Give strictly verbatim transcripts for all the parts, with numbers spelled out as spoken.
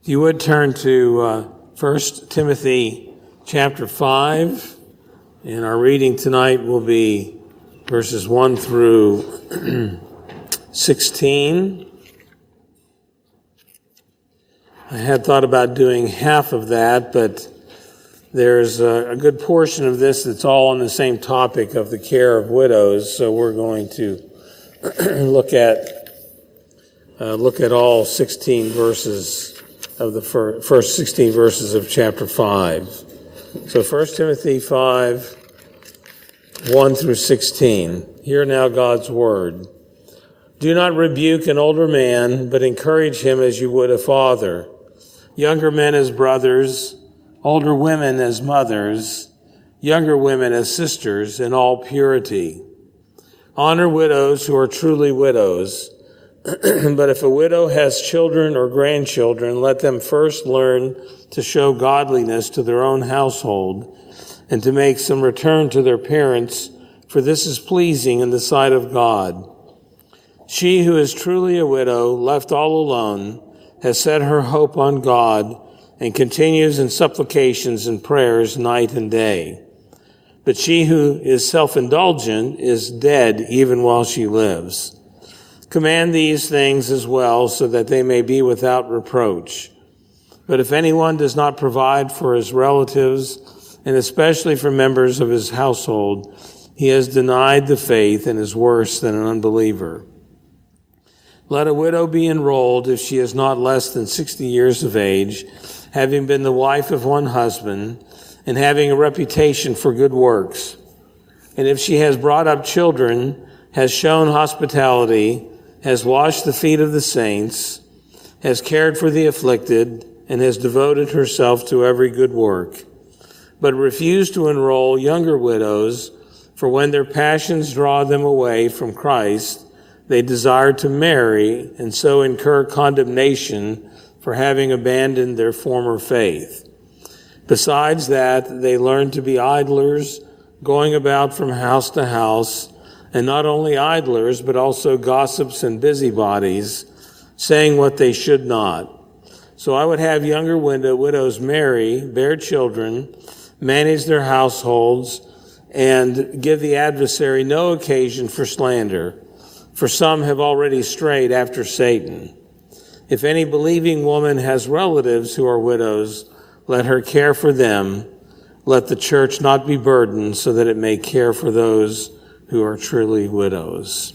If you would turn to uh, First Timothy chapter five, and our reading tonight will be verses one through sixteen. I had thought about doing half of that, but there's a, a good portion of this that's all on the same topic of the care of widows, so we're going to look at uh, look at all sixteen verses of the fir- first sixteen verses of chapter five. So First Timothy five, one through sixteen. Hear now God's word. Do not rebuke an older man, but encourage him as you would a father. Younger men as brothers, older women as mothers, younger women as sisters in all purity. Honor widows who are truly widows. But if a widow has children or grandchildren, let them first learn to show godliness to their own household and to make some return to their parents, for this is pleasing in the sight of God. She who is truly a widow, left all alone, has set her hope on God and continues in supplications and prayers night and day. But she who is self-indulgent is dead even while she lives. Command these things as well, so that they may be without reproach. But if anyone does not provide for his relatives, and especially for members of his household, he has denied the faith and is worse than an unbeliever. Let a widow be enrolled if she is not less than sixty years of age, having been the wife of one husband, and having a reputation for good works. And if she has brought up children, has shown hospitality, has washed the feet of the saints, has cared for the afflicted, and has devoted herself to every good work. But refuse to enroll younger widows, for when their passions draw them away from Christ, they desire to marry and so incur condemnation for having abandoned their former faith. Besides that, they learn to be idlers, going about from house to house, and not only idlers, but also gossips and busybodies, saying what they should not. So I would have younger widow, widows marry, bear children, manage their households, and give the adversary no occasion for slander, for some have already strayed after Satan. If any believing woman has relatives who are widows, let her care for them. Let the church not be burdened, so that it may care for those who are truly widows.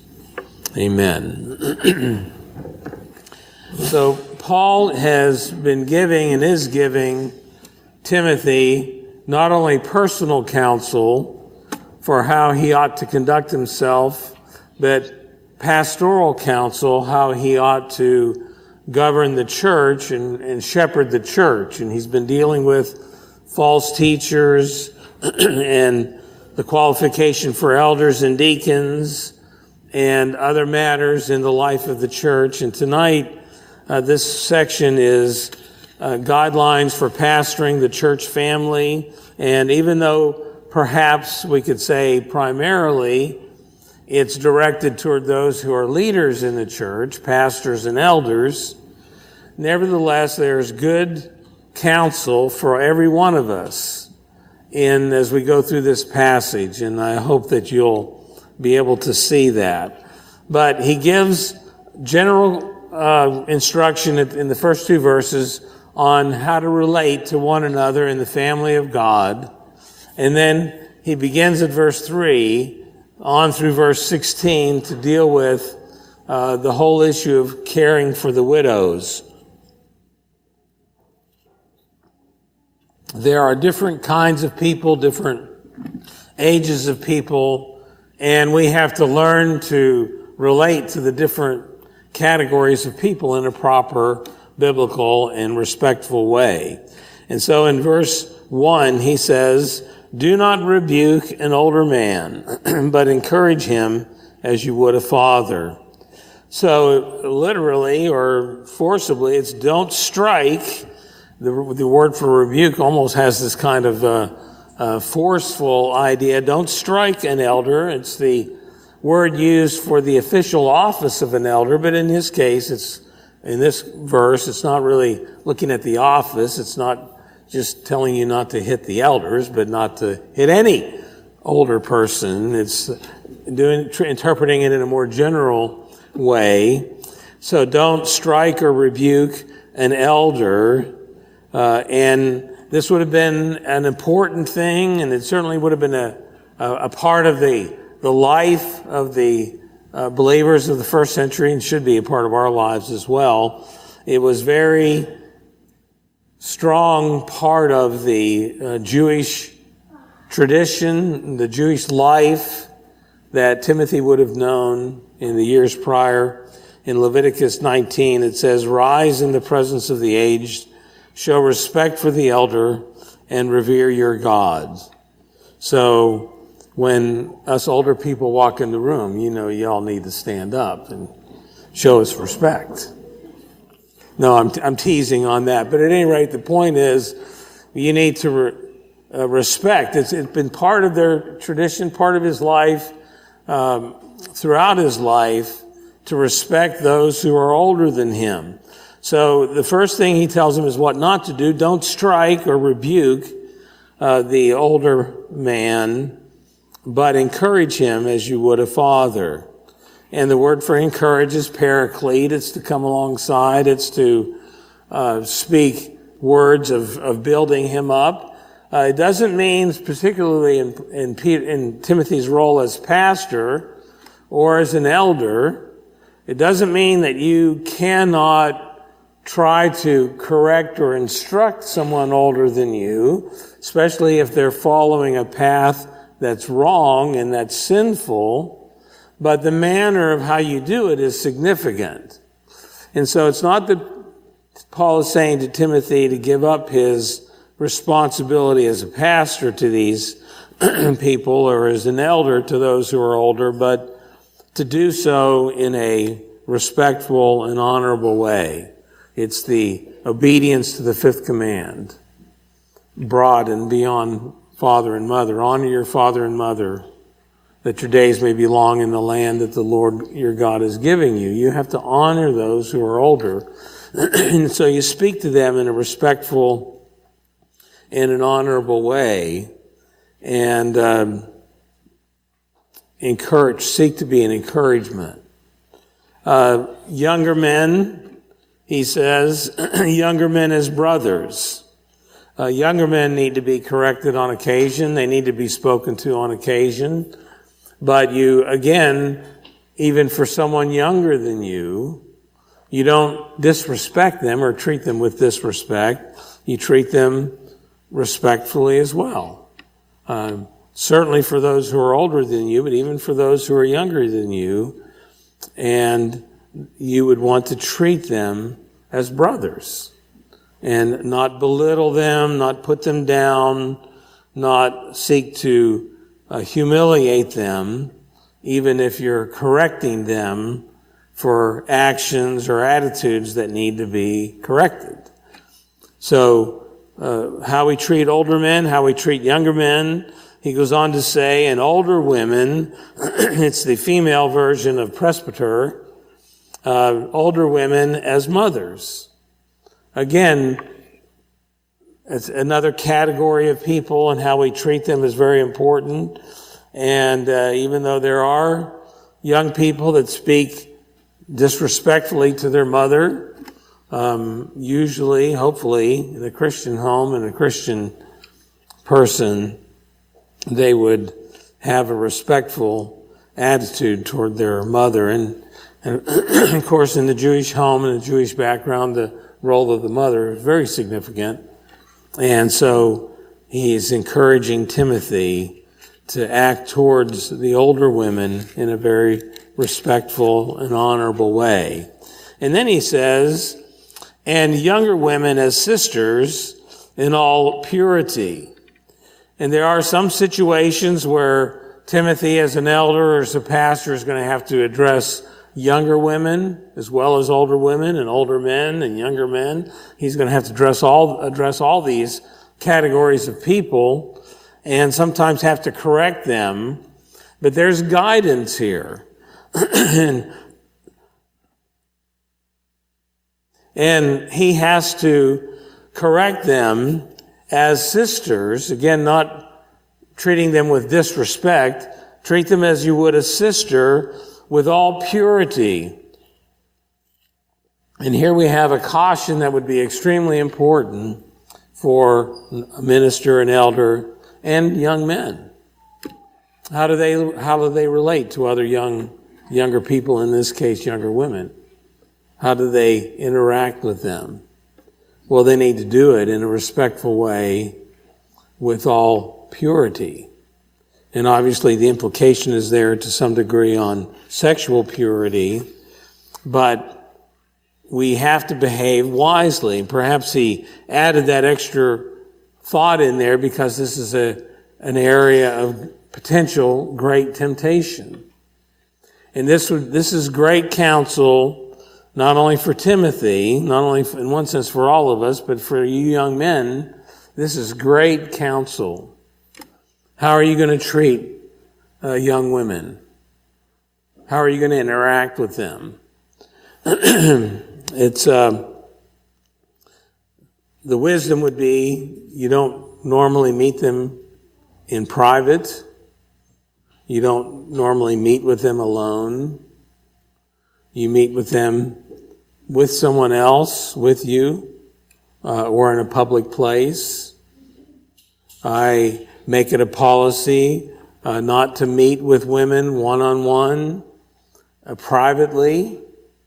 Amen. So Paul has been giving and is giving Timothy not only personal counsel for how he ought to conduct himself, but pastoral counsel, how he ought to govern the church and, and shepherd the church. And he's been dealing with false teachers and the qualification for elders and deacons and other matters in the life of the church. And tonight, uh, this section is uh, guidelines for pastoring the church family. And even though perhaps we could say primarily it's directed toward those who are leaders in the church, pastors and elders, nevertheless, there's good counsel for every one of us in as we go through this passage, and I hope that you'll be able to see that. But he gives general uh, instruction in the first two verses on how to relate to one another in the family of God. And then he begins at verse three on through verse sixteen to deal with uh, the whole issue of caring for the widows. There are different kinds of people, different ages of people, and we have to learn to relate to the different categories of people in a proper, biblical, and respectful way. And so in verse one, he says, do not rebuke an older man, but encourage him as you would a father. So literally or forcibly, it's don't strike. The, the word for rebuke almost has this kind of uh, uh, forceful idea. Don't strike an elder. It's the word used for the official office of an elder, but in his case, it's in this verse, it's not really looking at the office. It's not just telling you not to hit the elders, but not to hit any older person. It's doing, interpreting it in a more general way. So don't strike or rebuke an elder. Uh, and this would have been an important thing, and it certainly would have been a, a, a part of the, the life of the uh, believers of the first century, and should be a part of our lives as well. It was very strong part of the uh, Jewish tradition, the Jewish life that Timothy would have known in the years prior. In Leviticus nineteen, it says, "Rise in the presence of the aged, show respect for the elder, and revere your God." So when us older people walk in the room, you know you all need to stand up and show us respect. No, I'm, I'm teasing on that. But at any rate, the point is you need to re, uh, respect. It's, it's been part of their tradition, part of his life, um, throughout his life, to respect those who are older than him. So the first thing he tells them is what not to do. Don't strike or rebuke uh, the older man, but encourage him as you would a father. And the word for encourage is paraclete. It's to come alongside. It's to uh, speak words of, of building him up. Uh, it doesn't mean, particularly in, in, Peter, in Timothy's role as pastor or as an elder, it doesn't mean that you cannot try to correct or instruct someone older than you, especially if they're following a path that's wrong and that's sinful. But the manner of how you do it is significant. And so it's not that Paul is saying to Timothy to give up his responsibility as a pastor to these people or as an elder to those who are older, but to do so in a respectful and honorable way. It's the obedience to the fifth command, broad and beyond father and mother. Honor your father and mother, that your days may be long in the land that the Lord your God is giving you. You have to honor those who are older. And so you speak to them in a respectful and an honorable way, and um, encourage, seek to be an encouragement. Uh, younger men, he says, younger men as brothers. Uh, younger men need to be corrected on occasion. They need to be spoken to on occasion. But you, again, even for someone younger than you, you don't disrespect them or treat them with disrespect. You treat them respectfully as well. Uh, certainly for those who are older than you, but even for those who are younger than you. And you would want to treat them as brothers and not belittle them, not put them down, not seek to Uh, humiliate them, even if you're correcting them for actions or attitudes that need to be corrected. So, uh, how we treat older men, how we treat younger men, he goes on to say, and older women, it's the female version of presbyter, uh, older women as mothers. Again, it's another category of people, and how we treat them is very important. And uh, even though there are young people that speak disrespectfully to their mother, um, usually, hopefully, in a Christian home and a Christian person, they would have a respectful attitude toward their mother. And, and of course, in the Jewish home and the Jewish background, the role of the mother is very significant. And so he's encouraging Timothy to act towards the older women in a very respectful and honorable way. And then he says, and younger women as sisters in all purity. And there are some situations where Timothy, as an elder or as a pastor, is going to have to address younger women as well as older women, and older men and younger men. He's going to have to address all, address all these categories of people and sometimes have to correct them. But there's guidance here. And And he has to correct them as sisters, again, not treating them with disrespect, treat them as you would a sister with all purity. And here we have a caution that would be extremely important for a minister, an elder, and young men. How do they, how do they relate to other young, younger people, in this case, younger women? How do they interact with them? Well, they need to do it in a respectful way with all purity. And obviously the implication is there to some degree on sexual purity, but we have to behave wisely. Perhaps he added that extra thought in there because this is a, an area of potential great temptation. And this would, this is great counsel, not only for Timothy, not only in one sense for all of us, but for you young men. This is great counsel. How are you going to treat uh, young women? How are you going to interact with them? It's uh, the wisdom would be you don't normally meet them in private. You don't normally meet with them alone. You meet with them with someone else, with you, uh, or in a public place. I make it a policy uh, not to meet with women one-on-one, uh, privately.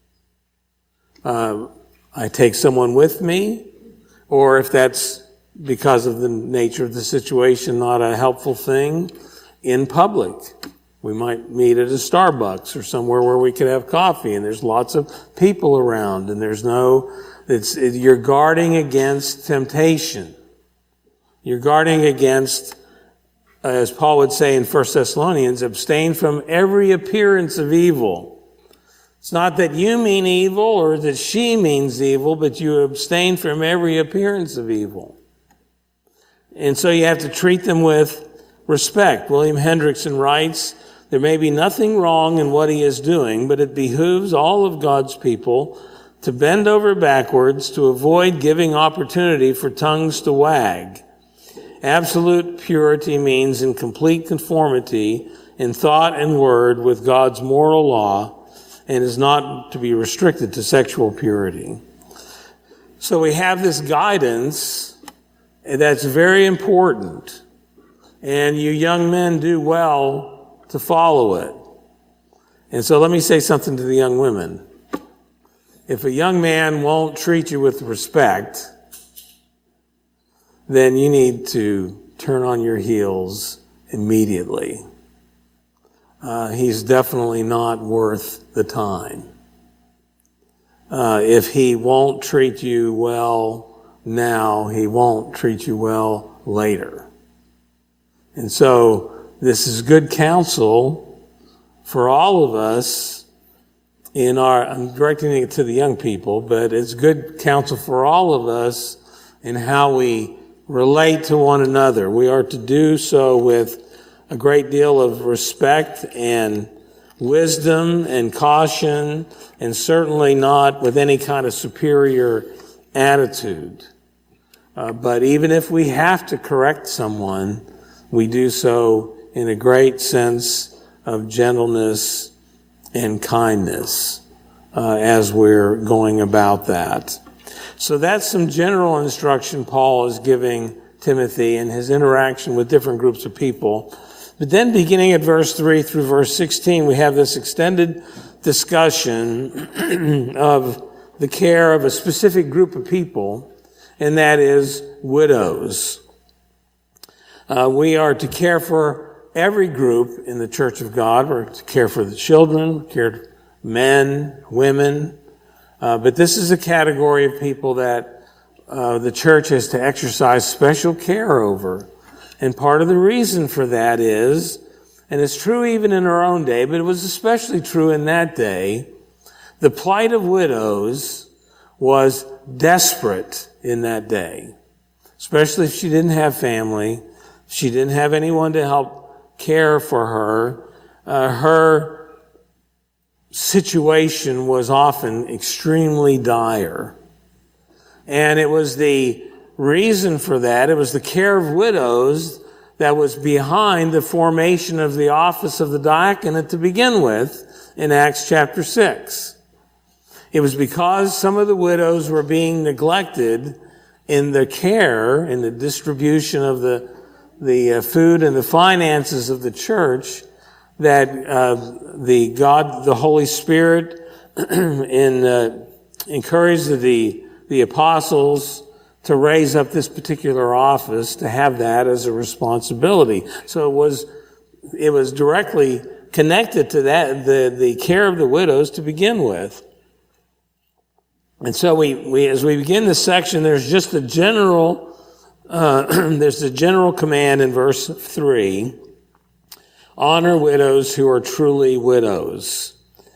Uh, I take someone with me, or if that's because of the nature of the situation, not a helpful thing, in public. We might meet at a Starbucks or somewhere where we could have coffee, and there's lots of people around, and there's no, it's, it, you're guarding against temptation. You're guarding against, as Paul would say in First Thessalonians, abstain from every appearance of evil. It's not that you mean evil or that she means evil, but you abstain from every appearance of evil. And so you have to treat them with respect. William Hendrickson writes, there may be nothing wrong in what he is doing, but it behooves all of God's people to bend over backwards to avoid giving opportunity for tongues to wag. Absolute purity means in complete conformity in thought and word with God's moral law, and is not to be restricted to sexual purity. So we have this guidance that's very important, and you young men do well to follow it. And so let me say something to the young women. If a young man won't treat you with respect, then you need to turn on your heels immediately. Uh, he's definitely not worth the time. Uh, if he won't treat you well now, he won't treat you well later. And so this is good counsel for all of us in our, I'm directing it to the young people, but it's good counsel for all of us in how we relate to one another. We are to do so with a great deal of respect and wisdom and caution, and certainly not with any kind of superior attitude. Uh, but even if we have to correct someone, we do so in a great sense of gentleness and kindness uh, as we're going about that. So that's some general instruction Paul is giving Timothy in his interaction with different groups of people. But then beginning at verse three through verse sixteen, we have this extended discussion of the care of a specific group of people, and that is widows. Uh, we are to care for every group in the Church of God. We're to care for the children, care for men, women. Uh, but this is a category of people that uh, the church has to exercise special care over. And part of the reason for that is, and it's true even in our own day, but it was especially true in that day, the plight of widows was desperate in that day. Especially if she didn't have family, if she didn't have anyone to help care for her. Uh, her situation was often extremely dire. And it was the reason for that, it was the care of widows that was behind the formation of the office of the diaconate to begin with in Acts chapter six. It was because some of the widows were being neglected in the care, in the distribution of the, the uh, food and the finances of the church, that uh, the God, the Holy Spirit, in, uh, encouraged the, the apostles to raise up this particular office, to have that as a responsibility. So it was, it was directly connected to that, the, the care of the widows to begin with. And so we, we, as we begin this section, there's just a general, uh, there's a general command in verse three. Honor widows who are truly widows.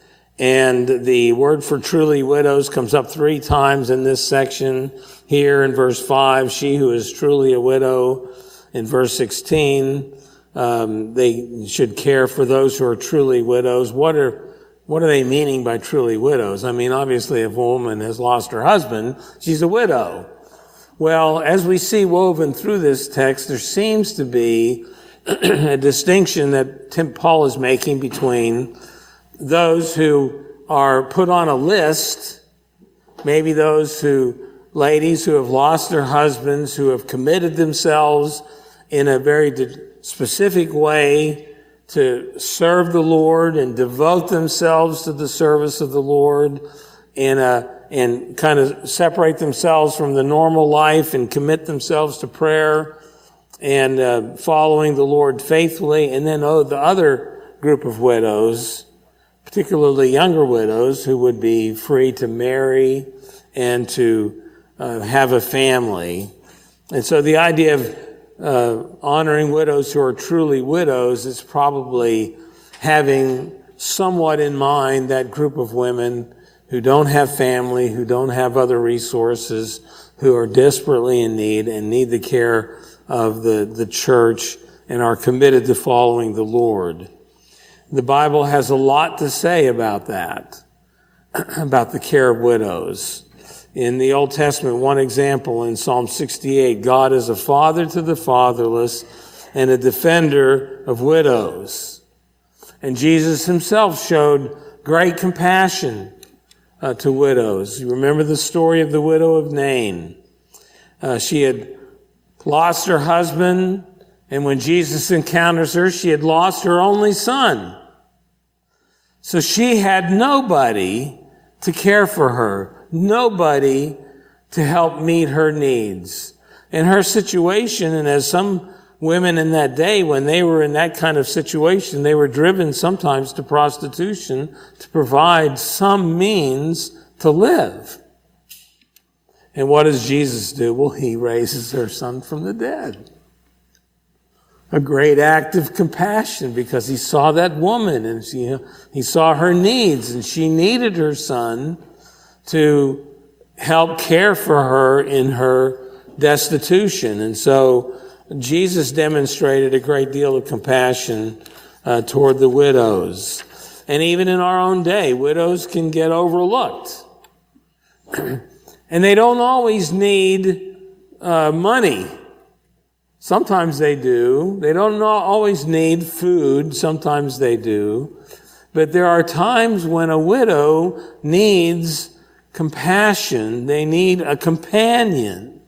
And the word for truly widows comes up three times in this section. Here in verse five, she who is truly a widow. In verse sixteen, um, they should care for those who are truly widows. What are What are they meaning by truly widows? I mean, obviously, if a woman has lost her husband, she's a widow. Well, as we see woven through this text, there seems to be a distinction that Tim Paul is making between those who are put on a list, maybe those who, ladies who have lost their husbands, who have committed themselves in a very specific way to serve the Lord and devote themselves to the service of the Lord and, uh, and kind of separate themselves from the normal life and commit themselves to prayer and uh, following the Lord faithfully. And then, oh, the other group of widows, particularly younger widows, who would be free to marry and to uh, have a family. And so the idea of Uh, honoring widows who are truly widows is probably having somewhat in mind that group of women who don't have family, who don't have other resources, who are desperately in need and need the care of the, the church and are committed to following the Lord. The Bible has a lot to say about that, about the care of widows. In the Old Testament, one example in Psalm sixty-eight, God is a father to the fatherless and a defender of widows. And Jesus himself showed great compassion uh, to widows. You remember the story of the widow of Nain. Uh, she had lost her husband, and when Jesus encounters her, she had lost her only son. So she had nobody to care for her. Nobody to help meet her needs. In her situation, and as some women in that day, when they were in that kind of situation, they were driven sometimes to prostitution to provide some means to live. And what does Jesus do? Well, he raises her son from the dead. A great act of compassion, because he saw that woman and she, he saw her needs, and she needed her son to help care for her in her destitution. And so Jesus demonstrated a great deal of compassion uh, toward the widows. And even in our own day, widows can get overlooked. And they don't always need uh, money. Sometimes they do. They don't always need food. Sometimes they do. But there are times when a widow needs compassion. They need a companion.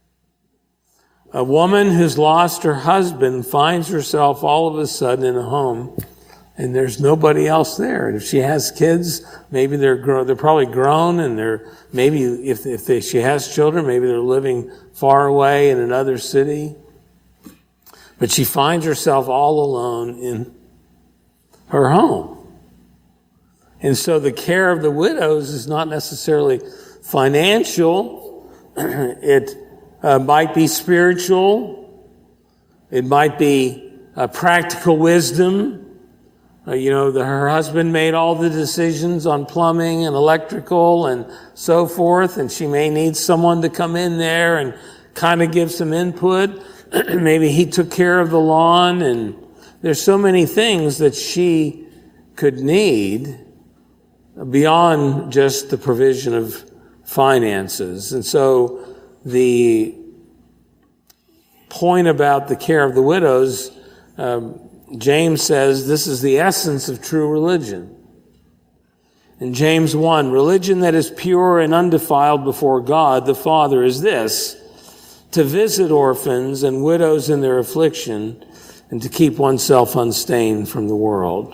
A woman who's lost her husband finds herself all of a sudden in a home, and there's nobody else there. And if she has kids, maybe they're grown, they're probably grown, and they're maybe if if they, she has children, maybe they're living far away in another city. But she finds herself all alone in her home. And so the care of the widows is not necessarily financial. It uh, might be spiritual. It might be uh, practical wisdom. Uh, you know, the, her husband made all the decisions on plumbing and electrical and so forth, and she may need someone to come in there and kind of give some input. Maybe he took care of the lawn, and there's so many things that she could need beyond just the provision of finances. And so the point about the care of the widows, um, James says this is the essence of true religion. In James one, religion that is pure and undefiled before God the Father is this: to visit orphans and widows in their affliction, and to keep oneself unstained from the world.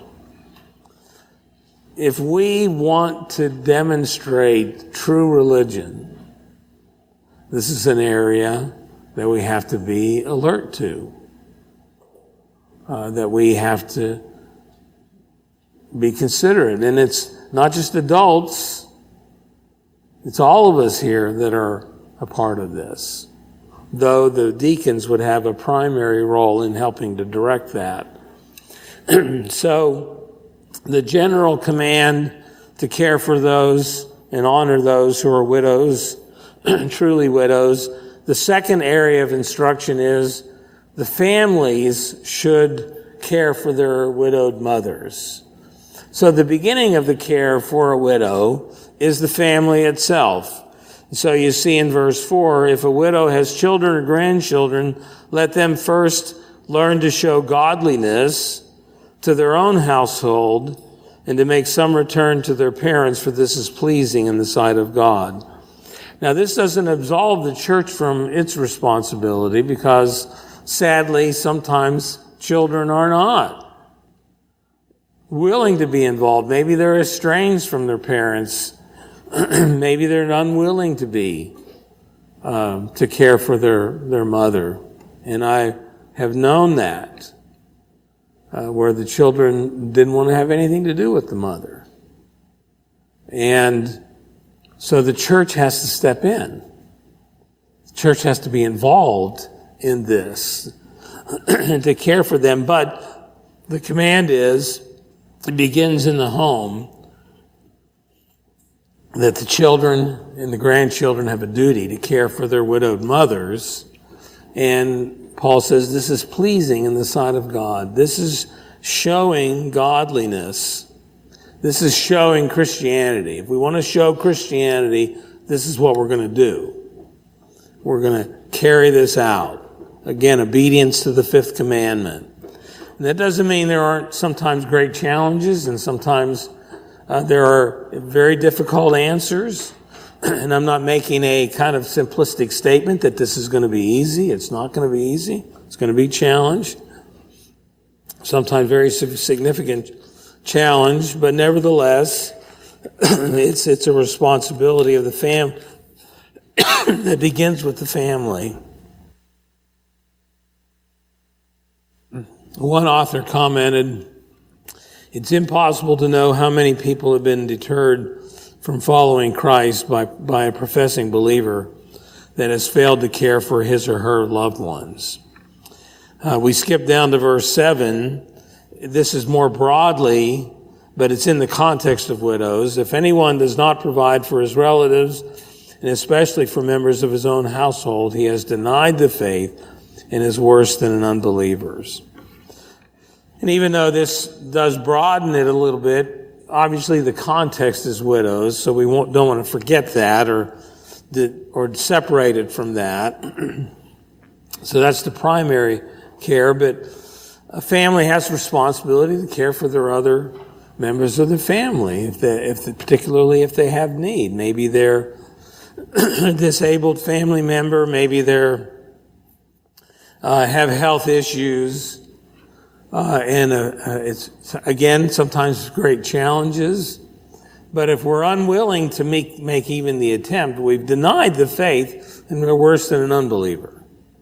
If we want to demonstrate true religion, this is an area that we have to be alert to, uh, that we have to be considerate. And it's not just adults, it's all of us here that are a part of this, though the deacons would have a primary role in helping to direct that. So the general command to care for those and honor those who are widows, truly widows. The second area of instruction is the families should care for their widowed mothers. So the beginning of the care for a widow is the family itself. So you see in verse four, if a widow has children or grandchildren, let them first learn to show godliness to their own household and to make some return to their parents, for this is pleasing in the sight of God. Now, this doesn't absolve the church from its responsibility, because sadly, sometimes children are not willing to be involved. Maybe they're estranged from their parents. Maybe they're unwilling to be, um, to care for their, their mother. And I have known that, uh, where the children didn't want to have anything to do with the mother. And so the church has to step in. The church has to be involved in this and to care for them. But the command is, it begins in the home, that the children and the grandchildren have a duty to care for their widowed mothers. And Paul says this is pleasing in the sight of God. This is showing godliness. This is showing Christianity. If we want to show Christianity, this is what we're going to do. We're going to carry this out. Again, obedience to the fifth commandment. And that doesn't mean there aren't sometimes great challenges, and sometimes uh, there are very difficult answers. And I'm not making a kind of simplistic statement that this is going to be easy. It's not going to be easy. It's going to be challenged. Sometimes very significant challenge, but nevertheless, it's it's a responsibility of the fam that begins with the family. One author commented, it's impossible to know how many people have been deterred from following Christ by, by a professing believer that has failed to care for his or her loved ones. Uh, we skip down to verse seven. This is more broadly, but it's in the context of widows. If anyone does not provide for his relatives, and especially for members of his own household, he has denied the faith and is worse than an unbeliever's. And even though this does broaden it a little bit, obviously the context is widows, so we won't, don't want to forget that or, or separate it from that. So that's the primary care, but a family has responsibility to care for their other members of the family, if they, if they, particularly if they have need. Maybe they're a disabled family member, maybe they're uh, have health issues. Uh, and uh, uh, it's, again, sometimes great challenges. But if we're unwilling to make, make even the attempt, we've denied the faith and we're worse than an unbeliever.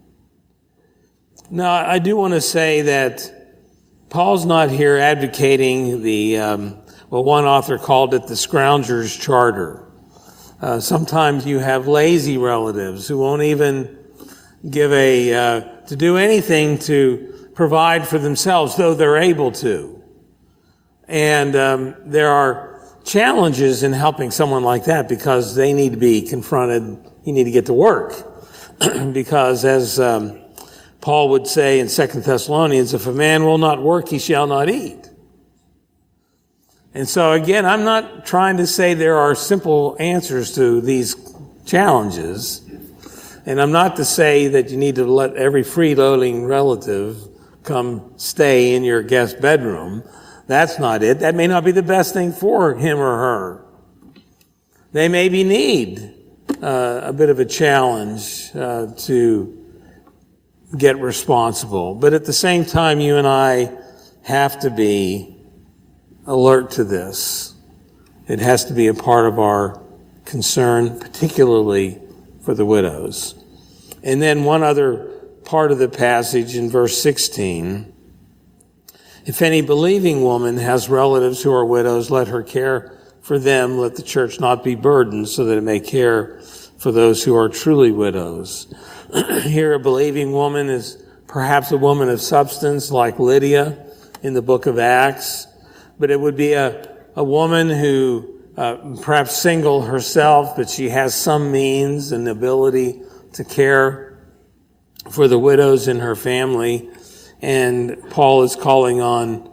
Now, I do want to say that Paul's not here advocating the, um, well, one author called it the scrounger's charter. Uh, sometimes you have lazy relatives who won't even give a, uh, to do anything to provide for themselves, though they're able to. And um, there are challenges in helping someone like that, because they need to be confronted. You need to get to work. Because as um, Paul would say in Second Thessalonians, if a man will not work, he shall not eat. And so again, I'm not trying to say there are simple answers to these challenges. And I'm not to say that you need to let every freeloading relative come stay in your guest bedroom. That's not it. That may not be the best thing for him or her. They maybe need uh, a bit of a challenge uh, to get responsible. But at the same time, you and I have to be alert to this. It has to be a part of our concern, particularly for the widows. And then one other part of the passage in verse sixteen. If any believing woman has relatives who are widows, let her care for them. Let the church not be burdened, so that it may care for those who are truly widows. Here, a believing woman is perhaps a woman of substance like Lydia in the book of Acts, but it would be a, a woman who uh, perhaps single herself, but she has some means and ability to care for the widows in her family. And Paul is calling on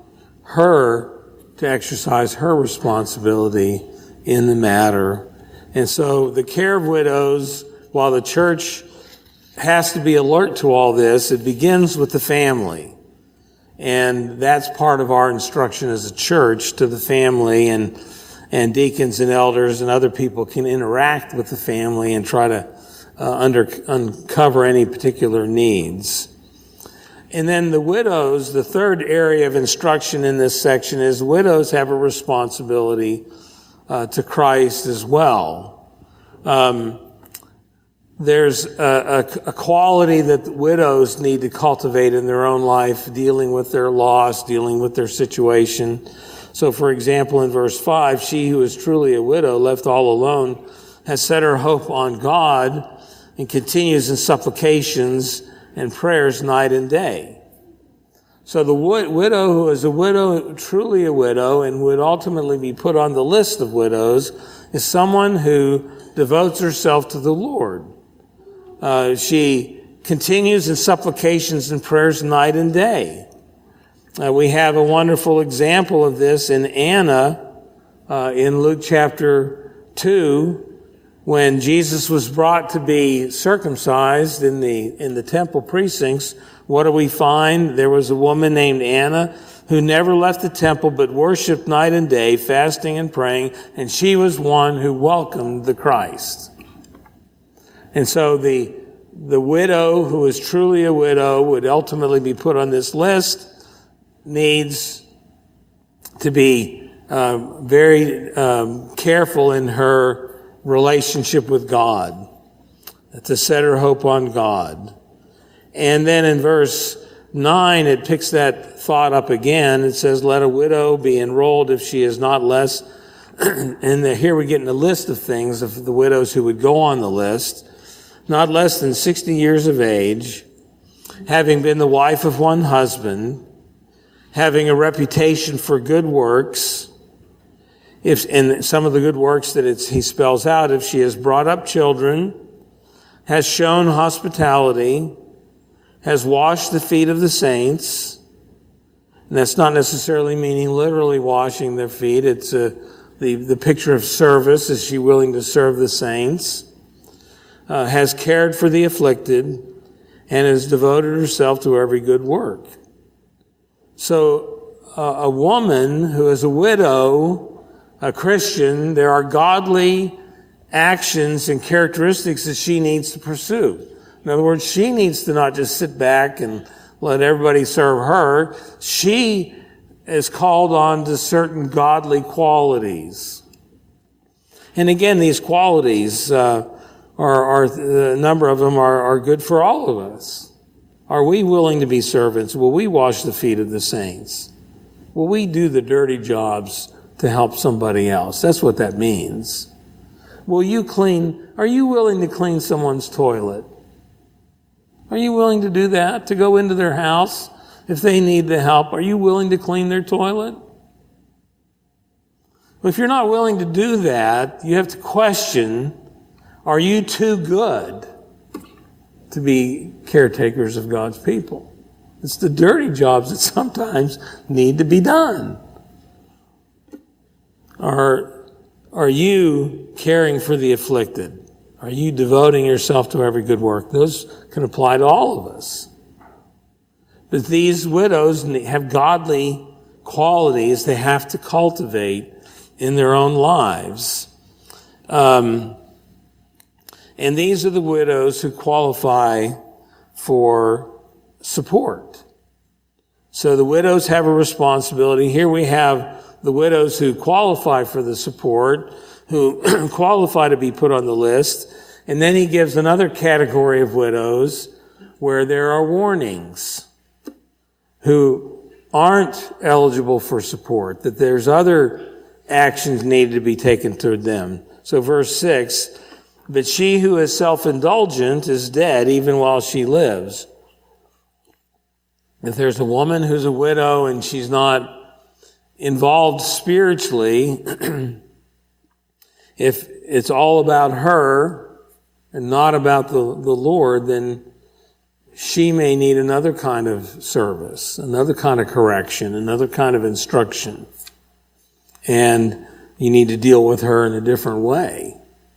her to exercise her responsibility in the matter. And so the care of widows, while the church has to be alert to all this, it begins with the family. And that's part of our instruction as a church to the family, and and deacons and elders and other people can interact with the family and try to uh, under, uncover any particular needs. And then the widows, the third area of instruction in this section is widows have a responsibility uh, to Christ as well. Um, there's a, a, a quality that the widows need to cultivate in their own life, dealing with their loss, dealing with their situation. So, for example, in verse five, she who is truly a widow, left all alone, has set her hope on God and continues in supplications and prayers night and day. So the widow who is a widow, truly a widow, and would ultimately be put on the list of widows, is someone who devotes herself to the Lord. Uh, she continues in supplications and prayers night and day. Uh, we have a wonderful example of this in Anna uh, in Luke chapter two, when Jesus was brought to be circumcised in the in the temple precincts. What do we find? There was a woman named Anna who never left the temple but worshiped night and day, fasting and praying, and she was one who welcomed the Christ. And so the the widow who is truly a widow would ultimately be put on this list, needs to be uh, very um, careful in her relationship with God, to set her hope on God. And then in verse nine, it picks that thought up again. It says, let a widow be enrolled if she is not less, and here we're getting a list of things of the widows who would go on the list, not less than sixty years of age, having been the wife of one husband, having a reputation for good works, if, and some of the good works that it's, he spells out, if she has brought up children, has shown hospitality, has washed the feet of the saints, and that's not necessarily meaning literally washing their feet. It's a, the, the picture of service. Is she willing to serve the saints? Uh, has cared for the afflicted, and has devoted herself to every good work. So uh, a woman who is a widow, a Christian, there are godly actions and characteristics that she needs to pursue. In other words, she needs to not just sit back and let everybody serve her. She is called on to certain godly qualities. And again, these qualities, uh, are, are, a number of them are, are good for all of us. Are we willing to be servants? Will we wash the feet of the saints? Will we do the dirty jobs to help somebody else? That's what that means. Will you clean, are you willing to clean someone's toilet? Are you willing to do that? To go into their house if they need the help? Are you willing to clean their toilet? Well, if you're not willing to do that, you have to question, are you too good to be caretakers of God's people? It's the dirty jobs that sometimes need to be done. Are, are you caring for the afflicted? Are you devoting yourself to every good work? Those can apply to all of us. But these widows have godly qualities they have to cultivate in their own lives. Um, and these are the widows who qualify for support. So the widows have a responsibility. Here we have the widows who qualify for the support, who qualify to be put on the list. And then he gives another category of widows where there are warnings, who aren't eligible for support, that there's other actions needed to be taken toward them. So verse six, but she who is self-indulgent is dead even while she lives. If there's a woman who's a widow and she's not involved spiritually, if it's all about her and not about the, the Lord, then she may need another kind of service, another kind of correction, another kind of instruction. And you need to deal with her in a different way.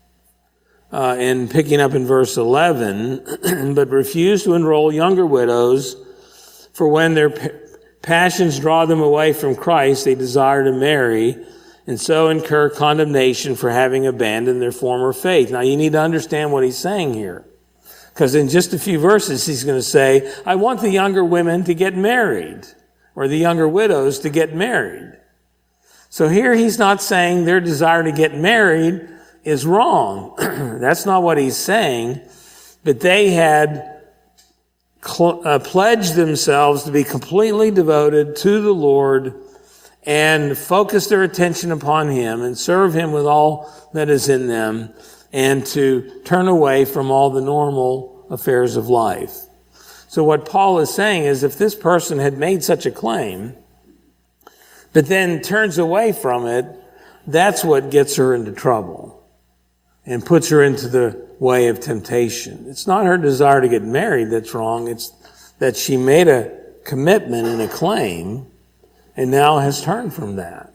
Uh, and picking up in verse eleven, but refuse to enroll younger widows, for when their p- passions draw them away from Christ, they desire to marry, and so incur condemnation for having abandoned their former faith. Now you need to understand what he's saying here. Because in just a few verses, he's going to say, I want the younger women to get married, or the younger widows to get married. So here he's not saying their desire to get married is wrong. That's not what he's saying. But they had cl- uh, pledged themselves to be completely devoted to the Lord and focus their attention upon him and serve him with all that is in them, and to turn away from all the normal affairs of life. So what Paul is saying is, if this person had made such a claim, but then turns away from it, that's what gets her into trouble and puts her into the way of temptation. It's not her desire to get married that's wrong. It's that she made a commitment and a claim and now has turned from that.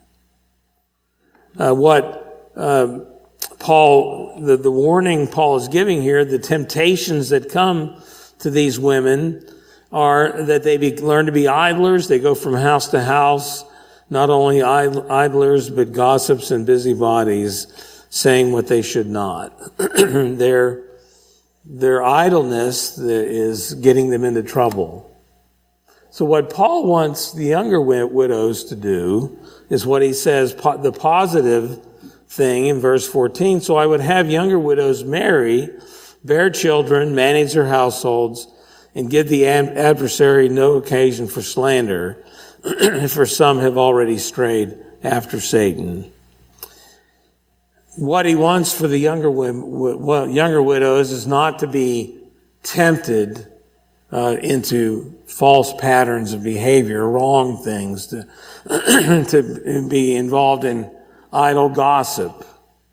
Uh, what uh, Paul, the, the warning Paul is giving here, the temptations that come to these women are that they be, learn to be idlers. They go from house to house, not only idlers, but gossips and busybodies, saying what they should not. their, their idleness is getting them into trouble. So what Paul wants the younger widows to do is what he says, the positive thing in verse fourteen. So I would have younger widows marry, bear children, manage their households, and give the adversary no occasion for slander, for some have already strayed after Satan. What he wants for the younger well, younger widows is not to be tempted uh, into false patterns of behavior, wrong things, to, to be involved in idle gossip,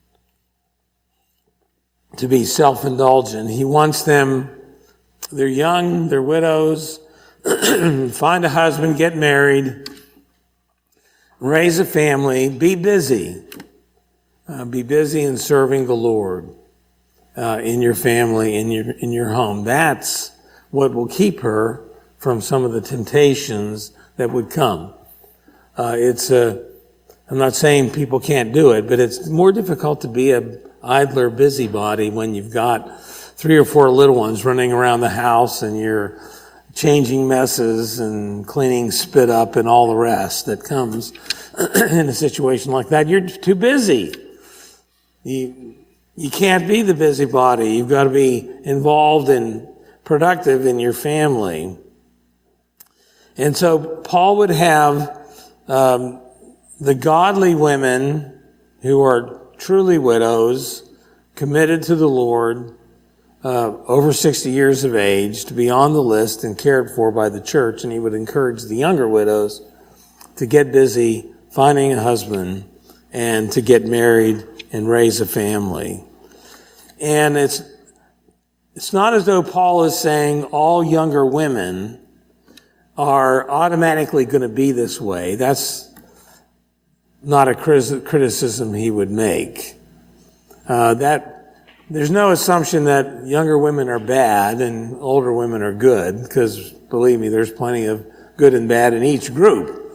to be self-indulgent. He wants them, they're young, they're widows, find a husband, get married, raise a family, be busy. Uh, be busy in serving the Lord uh, in your family, in your in your home. That's what will keep her from some of the temptations that would come. Uh, it's a, I'm not saying people can't do it, but it's more difficult to be a idler busybody when you've got three or four little ones running around the house and you're changing messes and cleaning spit up and all the rest that comes in a situation like that. You're too busy. You, you can't be the busybody. You've got to be involved and productive in your family. And so Paul would have um, the godly women who are truly widows, committed to the Lord, uh, over sixty years of age, to be on the list and cared for by the church. And he would encourage the younger widows to get busy finding a husband and to get married and raise a family. And it's it's not as though Paul is saying all younger women are automatically going to be this way. That's not a criticism he would make. Uh, that there's no assumption that younger women are bad and older women are good, because believe me, there's plenty of good and bad in each group,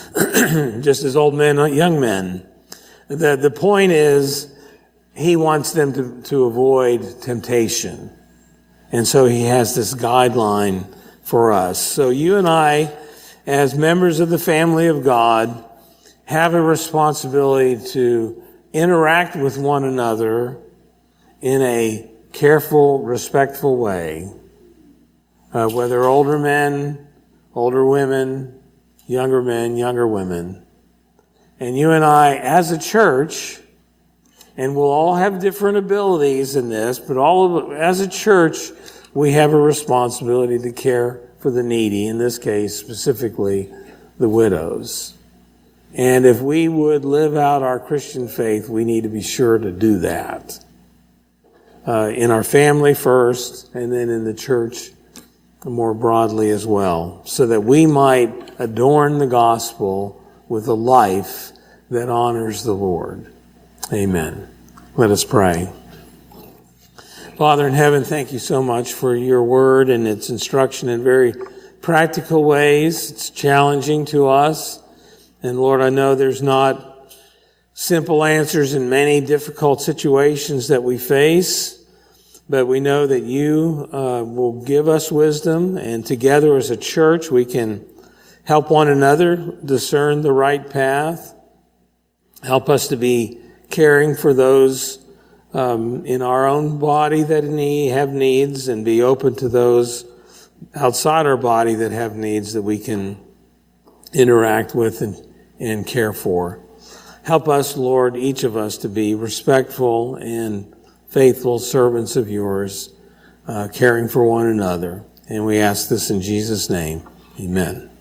just as old men, young men. The, the point is, he wants them to, to avoid temptation. And so he has this guideline for us. So you and I, as members of the family of God, have a responsibility to interact with one another in a careful, respectful way. Uh, whether older men, older women, younger men, younger women. And you and I, as a church, and we'll all have different abilities in this, but all of, as a church, we have a responsibility to care for the needy, in this case, specifically the widows. And if we would live out our Christian faith, we need to be sure to do that. Uh, in our family first, and then in the church more broadly as well, so that we might adorn the gospel with a life that honors the Lord. Amen. Let us pray. Father in heaven, thank you so much for your word and its instruction in very practical ways. It's challenging to us. And Lord, I know there's not simple answers in many difficult situations that we face, but we know that you uh, will give us wisdom, and together as a church we can help one another discern the right path. Help us to be caring for those um, in our own body that need, have needs, and be open to those outside our body that have needs that we can interact with and, and care for. Help us, Lord, each of us, to be respectful and faithful servants of yours, uh, caring for one another. And we ask this in Jesus' name. Amen.